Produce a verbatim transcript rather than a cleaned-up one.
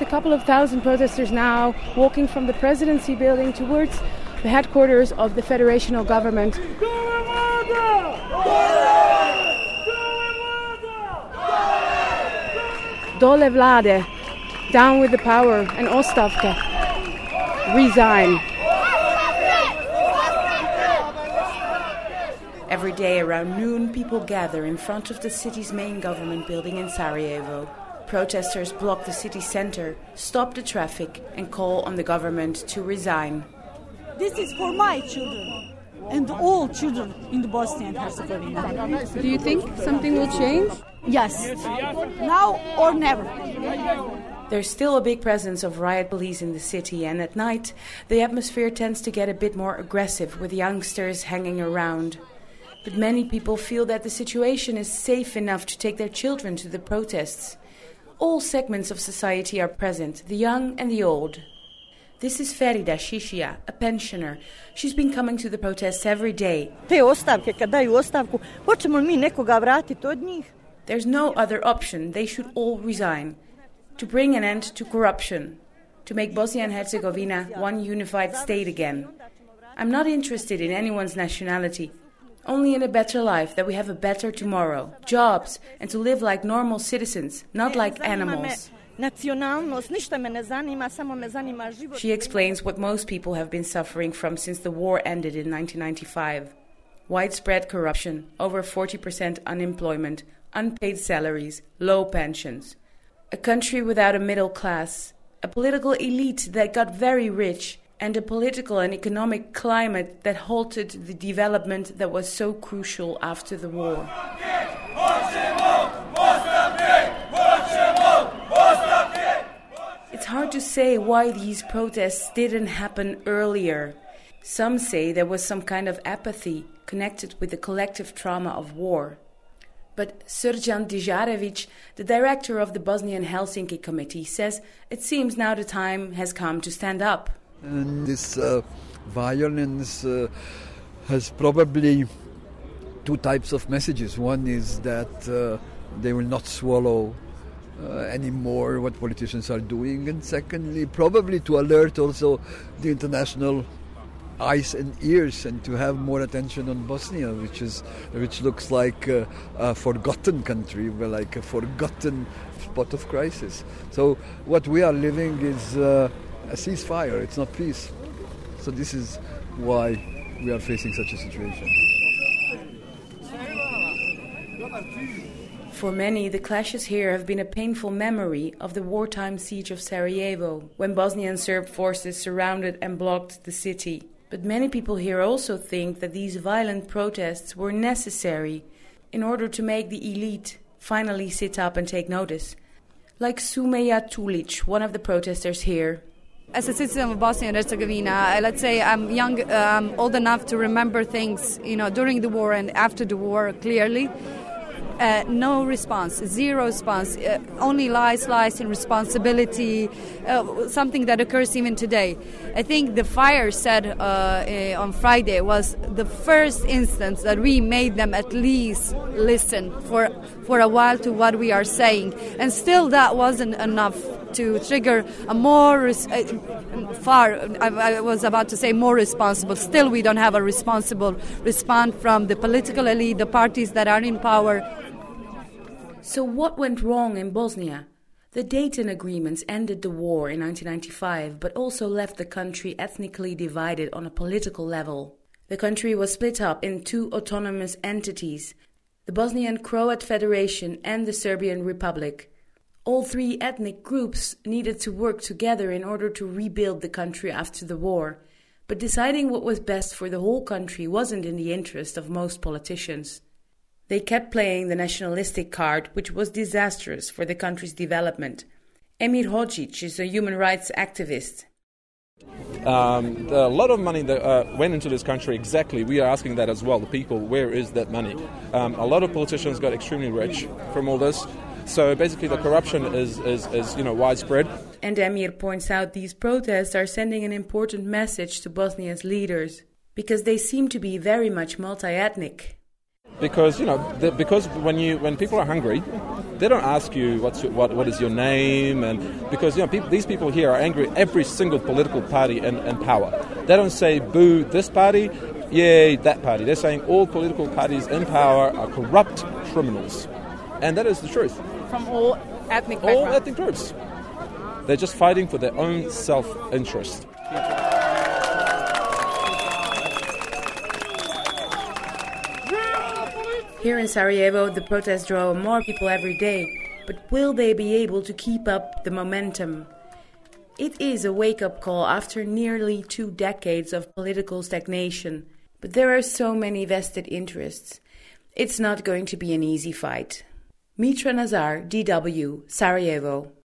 couple of thousand protesters now walking from the presidency building towards the headquarters of the federational government. Dole vlade, down with the power, and ostavke, resign. Every day around noon, people gather in front of the city's main government building in Sarajevo. Protesters block the city center, stop the traffic, and call on the government to resign. This is for my children and all children in the Bosnia and Herzegovina. Do you think something will change? Yes, now or never. There's still a big presence of riot police in the city, and at night the atmosphere tends to get a bit more aggressive, with youngsters hanging around. But many people feel that the situation is safe enough to take their children to the protests. All segments of society are present, the young and the old. This is Ferida Shishia, a pensioner. She's been coming to the protests every day. There's no other option. They should all resign. To bring an end to corruption. To make Bosnia and Herzegovina one unified state again. I'm not interested in anyone's nationality. Only in a better life, that we have a better tomorrow. Jobs, and to live like normal citizens, not like animals. She explains what most people have been suffering from since the war ended in nineteen ninety-five. Widespread corruption, over forty percent unemployment, unpaid salaries, low pensions. A country without a middle class, a political elite that got very rich, and a political and economic climate that halted the development that was so crucial after the war. It's hard to say why these protests didn't happen earlier. Some say there was some kind of apathy connected with the collective trauma of war. But Srđan Dižarević, the director of the Bosnian Helsinki Committee, says it seems now the time has come to stand up. And this uh, violence uh, has probably two types of messages. One is that uh, they will not swallow uh, anymore what politicians are doing. And secondly, probably to alert also the international eyes and ears and to have more attention on Bosnia, which is which looks like a, a forgotten country, like a forgotten spot of crisis. So what we are living is uh, a ceasefire, it's not peace. So this is why we are facing such a situation. For many, the clashes here have been a painful memory of the wartime siege of Sarajevo, when Bosnian Serb forces surrounded and blocked the city. But many people here also think that these violent protests were necessary in order to make the elite finally sit up and take notice. Like Sumeja Tulic, one of the protesters here. As a citizen of Bosnia and Herzegovina, let's say I'm young, um, old enough to remember things, you know, during the war and after the war clearly. Uh, no response, zero response, uh, only lies, lies, and responsibility, uh, something that occurs even today. I think the fire said uh, uh, on Friday was the first instance that we made them at least listen for, for a while to what we are saying. And still that wasn't enough to trigger a more, res- uh, far, I, I was about to say more responsible. Still we don't have a responsible response from the political elite, the parties that are in power. So what went wrong in Bosnia? The Dayton Agreements ended the war in nineteen ninety-five, but also left the country ethnically divided on a political level. The country was split up in two autonomous entities, the Bosnian Croat Federation and the Serbian Republic. All three ethnic groups needed to work together in order to rebuild the country after the war. But deciding what was best for the whole country wasn't in the interest of most politicians. They kept playing the nationalistic card, which was disastrous for the country's development. Emir Hodzic is a human rights activist. Um, a lot of money that uh, went into this country, exactly. We are asking that as well. The people, where is that money? Um, a lot of politicians got extremely rich from all this. So basically the corruption is, is, is you know, widespread. And Emir points out these protests are sending an important message to Bosnia's leaders, because they seem to be very much multi-ethnic. Because you know, the, because when you when people are hungry, They don't ask you what's your, what what is your name, and because you know people, these people here are angry at every single political party in, in power. They don't say boo this party, yay that party. They're saying all political parties in power are corrupt criminals, and that is the truth. From all ethnic all backgrounds. ethnic groups. They're just fighting for their own self-interest. Here in Sarajevo, the protests draw more people every day, but will they be able to keep up the momentum? It is a wake-up call after nearly two decades of political stagnation, but there are so many vested interests. It's not going to be an easy fight. Mitra Nazar, D W, Sarajevo.